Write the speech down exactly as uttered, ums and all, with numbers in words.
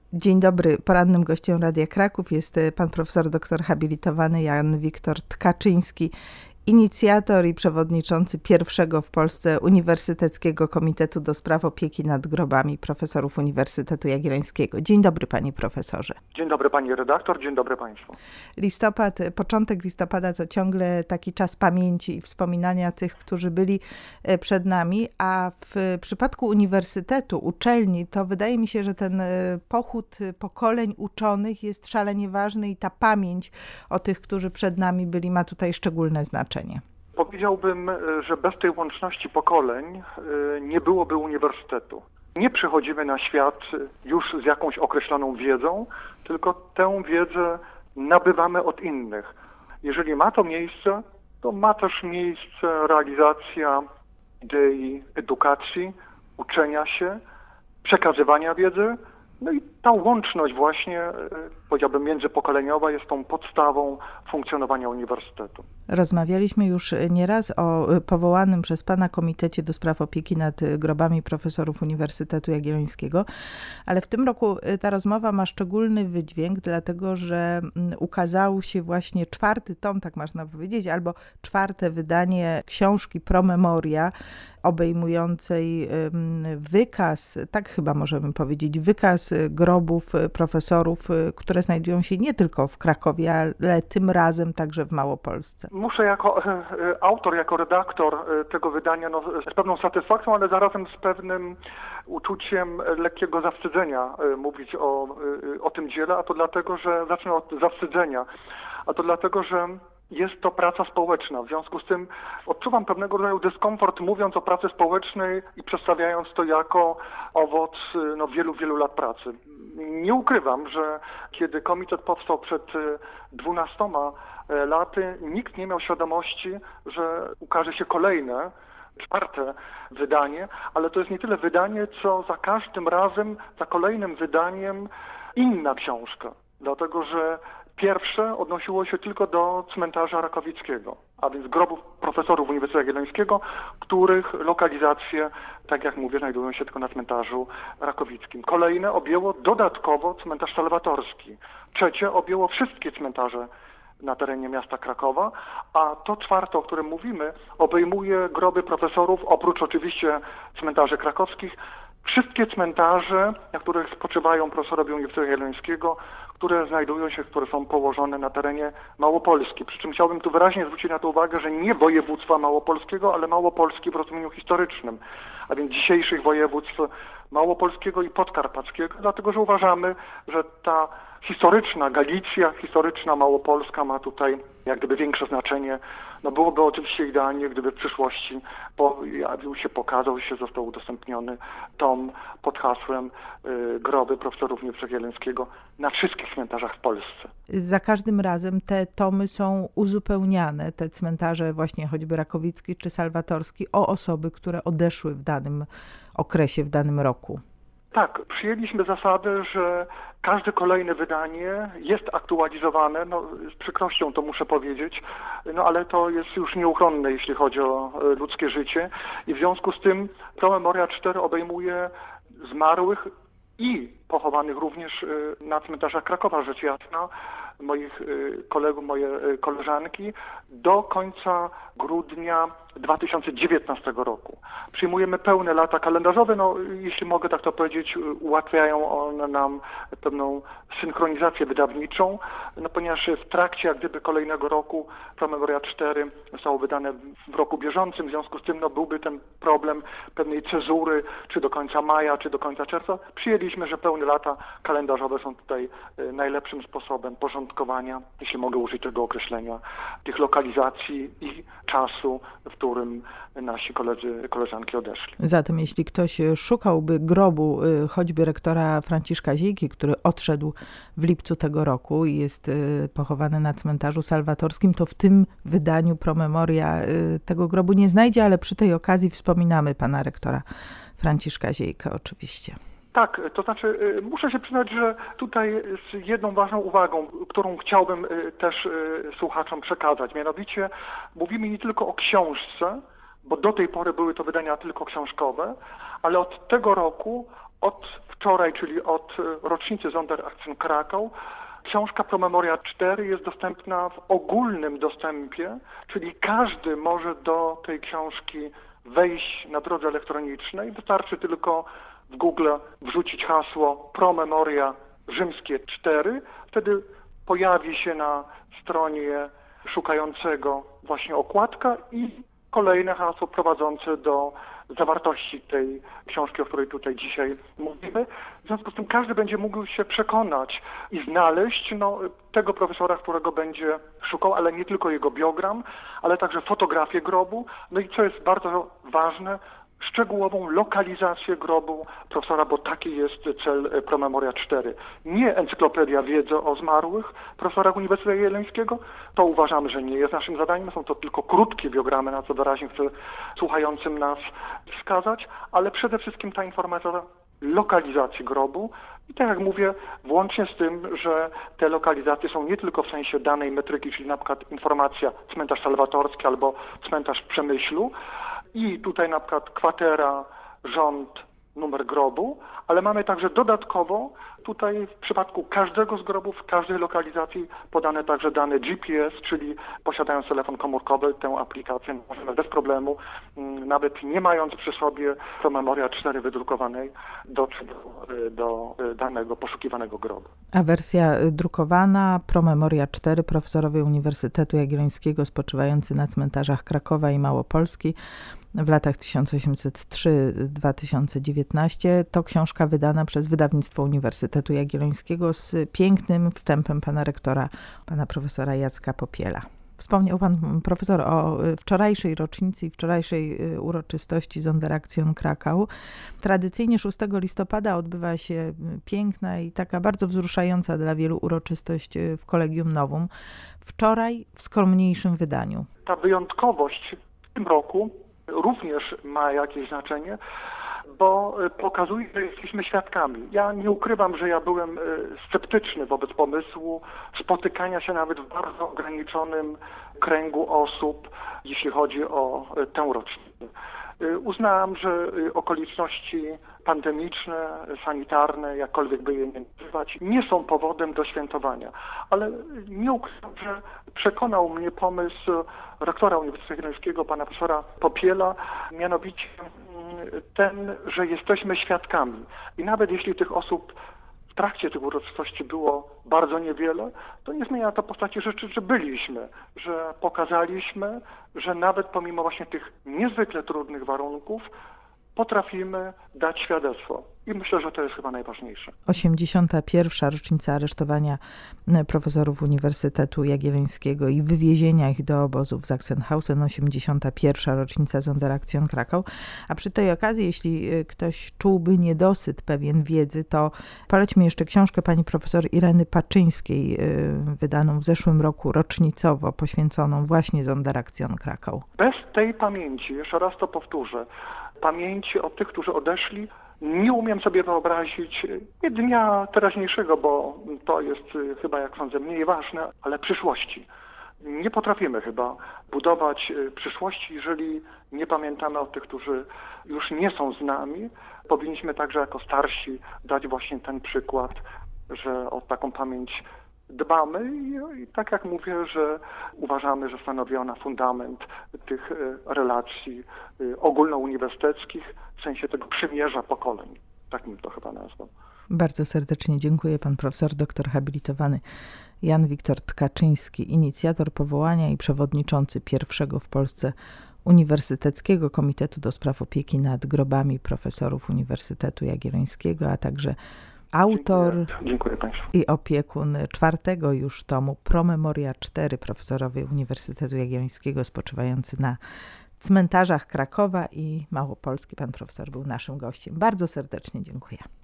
Dzień dobry. Porannym gościem Radia Kraków jest pan profesor doktor habilitowany Jan Wiktor Tkaczyński, inicjator i przewodniczący pierwszego w Polsce Uniwersyteckiego Komitetu do Spraw Opieki nad Grobami Profesorów Uniwersytetu Jagiellońskiego. Dzień dobry, panie profesorze. Dzień dobry, pani redaktor, dzień dobry państwu. Listopad, początek listopada to ciągle taki czas pamięci i wspominania tych, którzy byli przed nami, a w przypadku uniwersytetu, uczelni, to wydaje mi się, że ten pochód pokoleń uczonych jest szalenie ważny i ta pamięć o tych, którzy przed nami byli, ma tutaj szczególne znaczenie. Powiedziałbym, że bez tej łączności pokoleń nie byłoby uniwersytetu. Nie przychodzimy na świat już z jakąś określoną wiedzą, tylko tę wiedzę nabywamy od innych. Jeżeli ma to miejsce, to ma też miejsce realizacja idei edukacji, uczenia się, przekazywania wiedzy. No i ta łączność właśnie, powiedziałbym, międzypokoleniowa jest tą podstawą funkcjonowania uniwersytetu. Rozmawialiśmy już nieraz o powołanym przez pana Komitecie do Spraw Opieki nad Grobami Profesorów Uniwersytetu Jagiellońskiego, ale w tym roku ta rozmowa ma szczególny wydźwięk, dlatego że ukazał się właśnie czwarty tom, tak można powiedzieć, albo czwarte wydanie książki Pro Memoria, obejmującej wykaz, tak chyba możemy powiedzieć, wykaz grobów profesorów, które znajdują się nie tylko w Krakowie, ale tym razem także w Małopolsce. Muszę jako autor, jako redaktor tego wydania, no, z pewną satysfakcją, ale zarazem z pewnym uczuciem lekkiego zawstydzenia mówić o, o tym dziele, a to dlatego, że zacznę od zawstydzenia, a to dlatego, że jest to praca społeczna. W związku z tym odczuwam pewnego rodzaju dyskomfort, mówiąc o pracy społecznej i przedstawiając to jako owoc no, wielu, wielu lat pracy. Nie ukrywam, że kiedy komitet powstał przed dwunastoma laty, nikt nie miał świadomości, że ukaże się kolejne, czwarte wydanie, ale to jest nie tyle wydanie, co za każdym razem, za kolejnym wydaniem inna książka. Dlatego, że pierwsze odnosiło się tylko do cmentarza Rakowickiego, a więc grobów profesorów Uniwersytetu Jagiellońskiego, których lokalizacje, tak jak mówię, znajdują się tylko na cmentarzu Rakowickim. Kolejne objęło dodatkowo cmentarz Salwatorski. Trzecie objęło wszystkie cmentarze na terenie miasta Krakowa, a to czwarte, o którym mówimy, obejmuje groby profesorów, oprócz oczywiście cmentarzy krakowskich, wszystkie cmentarze, na których spoczywają profesorowie Uniwersytetu Jagiellońskiego, które znajdują się, które są położone na terenie Małopolski. Przy czym chciałbym tu wyraźnie zwrócić na to uwagę, że nie województwa małopolskiego, ale Małopolski w rozumieniu historycznym, a więc dzisiejszych województw małopolskiego i podkarpackiego, dlatego że uważamy, że ta historyczna Galicja, historyczna Małopolska ma tutaj jak gdyby większe znaczenie. No byłoby oczywiście idealnie, gdyby w przyszłości pojawił się, pokazał się, został udostępniony tom pod hasłem y, groby profesorów Uniwersytetu Jagiellońskiego na wszystkich cmentarzach w Polsce. Za każdym razem te tomy są uzupełniane, te cmentarze właśnie choćby Rakowicki czy Salwatorski, o osoby, które odeszły w danym okresie, w danym roku. Tak, przyjęliśmy zasadę, że każde kolejne wydanie jest aktualizowane, no z przykrością to muszę powiedzieć, no ale to jest już nieuchronne, jeśli chodzi o ludzkie życie i w związku z tym Pro Memoria cztery obejmuje zmarłych i pochowanych również na cmentarzach Krakowa, rzecz jasna, moich kolegów, moje koleżanki, do końca grudnia dwa tysiące dziewiętnastego roku. Przyjmujemy pełne lata kalendarzowe, no jeśli mogę tak to powiedzieć, ułatwiają one nam pewną synchronizację wydawniczą, no ponieważ w trakcie jak gdyby kolejnego roku Pro Memoria cztery zostało wydane w roku bieżącym, w związku z tym no byłby ten problem pewnej cezury, czy do końca maja, czy do końca czerwca. Przyjęliśmy, że pełne lata kalendarzowe są tutaj najlepszym sposobem porządkowania, jeśli mogę użyć tego określenia, tych lokalizacji i czasu, w którym nasi koledzy, koleżanki odeszli. Zatem jeśli ktoś szukałby grobu choćby rektora Franciszka Ziejki, który odszedł w lipcu tego roku i jest pochowany na cmentarzu salwatorskim, to w tym wydaniu Pro Memoria tego grobu nie znajdzie, ale przy tej okazji wspominamy pana rektora Franciszka Ziejkę oczywiście. Tak, to znaczy muszę się przyznać, że tutaj z jedną ważną uwagą, którą chciałbym też słuchaczom przekazać, mianowicie mówimy nie tylko o książce, bo do tej pory były to wydania tylko książkowe, ale od tego roku, od wczoraj, czyli od rocznicy Sonderaktion Krakau, książka Promemoria cztery jest dostępna w ogólnym dostępie, czyli każdy może do tej książki wejść na drodze elektronicznej. Wystarczy tylko w Google wrzucić hasło Promemoria rzymskie cztery. Wtedy pojawi się na stronie szukającego właśnie okładka i kolejne hasło prowadzące do zawartości tej książki, o której tutaj dzisiaj mówimy. W związku z tym każdy będzie mógł się przekonać i znaleźć no, tego profesora, którego będzie szukał, ale nie tylko jego biogram, ale także fotografię grobu. No i co jest bardzo ważne, szczegółową lokalizację grobu profesora, bo taki jest cel Promemoria cztery. Nie encyklopedia wiedzy o zmarłych profesora Uniwersytetu Jagiellońskiego. To uważamy, że nie jest naszym zadaniem. Są to tylko krótkie biogramy, na co wyraźnie chcę słuchającym nas wskazać, ale przede wszystkim ta informacja o lokalizacji grobu. I tak jak mówię, włącznie z tym, że te lokalizacje są nie tylko w sensie danej metryki, czyli na przykład informacja cmentarz salwatorski albo cmentarz w Przemyślu, i tutaj na przykład kwatera, rząd, numer grobu, ale mamy także dodatkowo tutaj w przypadku każdego z grobów, w każdej lokalizacji podane także dane G P S, czyli posiadając telefon komórkowy, tę aplikację możemy bez problemu, nawet nie mając przy sobie Promemoria cztery wydrukowanej, dotrzeć do, do danego poszukiwanego grobu. A wersja drukowana Promemoria cztery profesorowie Uniwersytetu Jagiellońskiego spoczywający na cmentarzach Krakowa i Małopolski w latach tysiąc osiemset trzy do dwa tysiące dziewiętnaście to książka wydana przez Wydawnictwo Uniwersytetu Jagiellońskiego z pięknym wstępem pana rektora, pana profesora Jacka Popiela. Wspomniał pan profesor o wczorajszej rocznicy i wczorajszej uroczystości Sonderaktion Krakau. Tradycyjnie szóstego listopada odbywa się piękna i taka bardzo wzruszająca dla wielu uroczystość w Collegium Novum. Wczoraj w skromniejszym wydaniu. Ta wyjątkowość w tym roku również ma jakieś znaczenie, bo pokazuje, że jesteśmy świadkami. Ja nie ukrywam, że ja byłem sceptyczny wobec pomysłu spotykania się nawet w bardzo ograniczonym kręgu osób, jeśli chodzi o tę rocznicę. Uznałem, że okoliczności pandemiczne, sanitarne, jakkolwiek by je nie nazywać, nie są powodem do świętowania. Ale nie ukrywam, że przekonał mnie pomysł rektora Uniwersytetu Jagiellońskiego, pana profesora Popiela, mianowicie ten, że jesteśmy świadkami. I nawet jeśli tych osób w trakcie tych uroczystości było bardzo niewiele, to nie zmienia to postaci rzeczy, że byliśmy, że pokazaliśmy, że nawet pomimo właśnie tych niezwykle trudnych warunków potrafimy dać świadectwo. I myślę, że to jest chyba najważniejsze. osiemdziesiąta pierwsza rocznica aresztowania profesorów Uniwersytetu Jagiellońskiego i wywiezienia ich do obozów Sachsenhausen, osiemdziesiąta pierwsza rocznica Sonderaktion Krakau. A przy tej okazji, jeśli ktoś czułby niedosyt pewien wiedzy, to polećmy jeszcze książkę pani profesor Ireny Paczyńskiej, wydaną w zeszłym roku rocznicowo, poświęconą właśnie Sonderaktion Krakau. Bez tej pamięci, jeszcze raz to powtórzę, pamięci o tych, którzy odeszli, nie umiem sobie wyobrazić nie dnia teraźniejszego, bo to jest chyba, jak sądzę, mniej ważne, ale przyszłości. Nie potrafimy chyba budować przyszłości, jeżeli nie pamiętamy o tych, którzy już nie są z nami. Powinniśmy także jako starsi dać właśnie ten przykład, że o taką pamięć dbamy i, i tak jak mówię, że uważamy, że stanowi ona fundament tych relacji ogólnouniwersyteckich, w sensie tego przymierza pokoleń. Tak bym to chyba nazwał. Bardzo serdecznie dziękuję. Pan profesor doktor habilitowany Jan Wiktor Tkaczyński, inicjator powołania i przewodniczący pierwszego w Polsce Uniwersyteckiego Komitetu do Spraw Opieki nad Grobami Profesorów Uniwersytetu Jagiellońskiego, a także autor Dziękuję. Dziękuję Państwu. I opiekun czwartego już tomu Promemoria cztery profesorowie Uniwersytetu Jagiellońskiego spoczywający na cmentarzach Krakowa i Małopolski. Pan profesor był naszym gościem. Bardzo serdecznie dziękuję.